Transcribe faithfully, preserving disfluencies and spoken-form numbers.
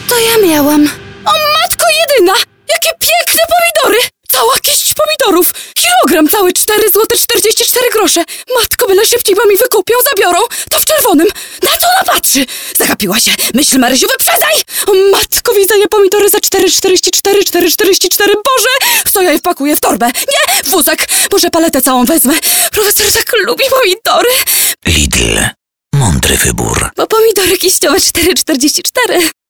to ja miałam. O matko jedyna! Jakie piękne pomidory! Cała kiść pomidorów! Kilogram cały cztery złote czterdzieści cztery grosze! Matko, byle szybciej, bo mi wykupią, zabiorą! To w czerwonym! Na co ona patrzy? Zagapiła się! Myśl, Marysiu, wyprzedzaj! O matko, widzę je pomidory za cztery czterdzieści cztery, cztery czterdzieści cztery! Boże! Co ja je wpakuję w torbę? Nie! W wózek! Może paletę całą wezmę? Profesor tak lubi pomidory! Lidl. Mądry wybór. Bo pomidory kiściowe cztery czterdzieści cztery.